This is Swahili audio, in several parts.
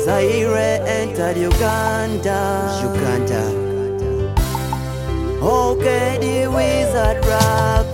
Zaire entered Uganda. Okay, the wizard rock.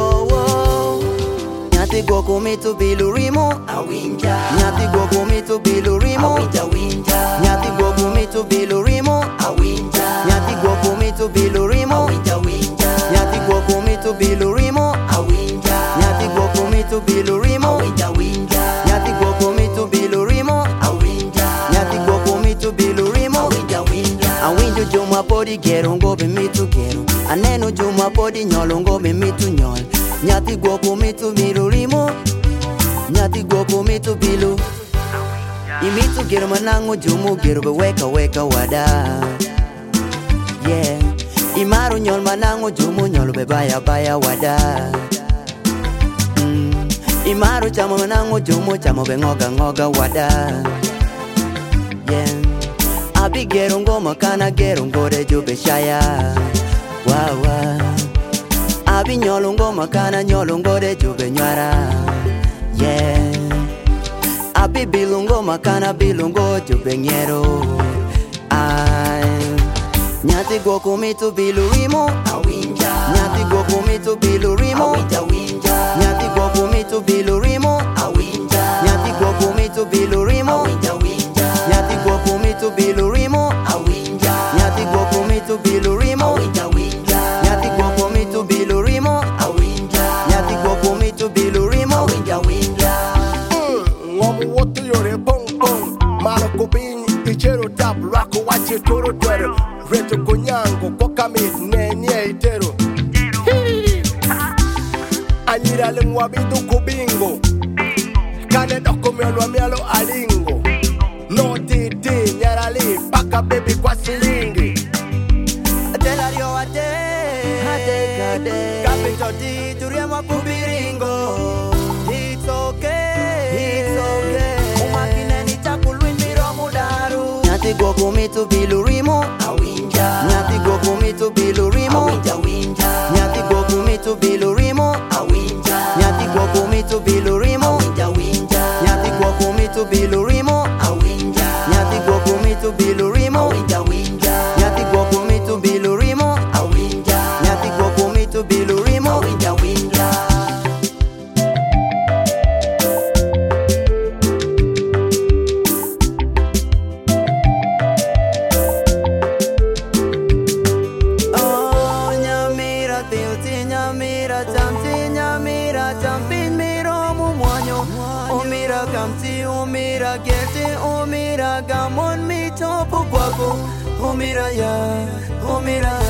Nyati go kumi to Bilurimo, awinja. Nyati go kumi to Bilurimo, awinja. Nyati go kumi to Bilurimo, awinja. Nyati go kumi to Bilurimo, awinja. Nyati go kumi to Bilurimo, awinja. Nyati go kumi to Bilurimo, awinja. Nyati go kumi to Bilurimo, awinja. Nyati go kumi to Bilurimo, awinja. Awinjo juma podi gero ngo be mitu gero. Aneno juma podi nyolo ngo be mitu nyol. Nyati go kumi to Bilurimo, nyati go kumi to Bilu. Imitu gero manango jumu gero be weka wada. Yeah, imaru nyol manango jumu nyol be baya wada. Imaru chamo manango jumu chamo be ngoga wada. Yeah, abi gero ngo makana gero ngo de jube shaya. Wow. Abi nyolongo makana nyolongo de jube nywara. Yeah, abi bilungo makana bilungo jube nyero. Nyati go kumi to Bilurimo, awinja. Nyati go kumi to Bilurimo, awinja. Nyati go kumi to Bilurimo, awinja. Nyati go kumi to Bilurimo, awinja. Nyati go kumi to Bilurimo, awinja. Nyati go kumi to Bilurimo, awinja. Nyati go kumi to Bilurimo, awinja. Nyati go kumi to Bilurimo, awinja. Ngomu wote yore pong. Mano kubini ichero tap rako wache toro twero. Reto konyango kwa kamit nenye itero. Anyira lengwa bidu kubingo. Kane doko mialo alingo. No titi nyarali paka baby kwa silingi. Atelario ate kade. Kapito di turiama kubiringo. It's okay. Umakine ni chakulwin miromu daru. Nyati go kumi to Bilurimo, awinja. Nyati go kumi to Bilurimo, awinja. Nyati go kumi to Bilurimo, awinja. Nyati go kumi to Bilurimo, awinja. Nyati go kumi to Bilurimo, awinja. Nyati go kumi to Bilurimo, awinja. Nyati go kumi to Bilurimo, awinja. Nyati go kumi to Bilurimo, awinja. Nyamira champin miro mumwanyo. Omira kamti, omira gerti, omira gamon mi topo guapo. Omira ya, omira.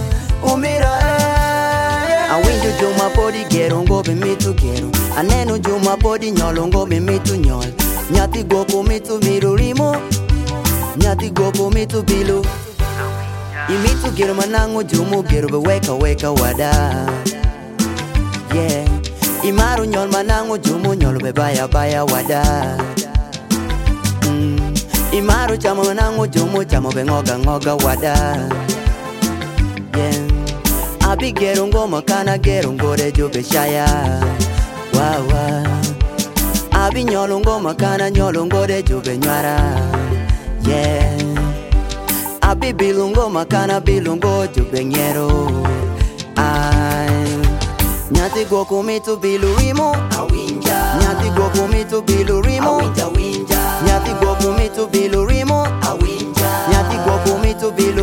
Awinjo juma podi gero ngo be mitu gero. Aneno juma podi nyolo ngo be mitu nyol. Nyati go kumi to Bilurimo, nyati go kumi to Bilu. Imitu gero manango jumu gero be weka wada. Yeah, imaru nyol manango jumu nyol be baya wada. Imaru chamo manango jumu chamo be ngoga wada. Yeah, abi gero ngo makana gero ngo de jube shaya. Wow. Abi nyolongo makana nyolongo de jube nywara. Yeah, abi bilungo makana bilungo jube nyero. Nyati go kumi to Bilurimo, awinja. Nyati go kumi to Bilurimo, awinja. Nyati go kumi to Bilurimo, awinja. Nyati go kumi to Bilurimo.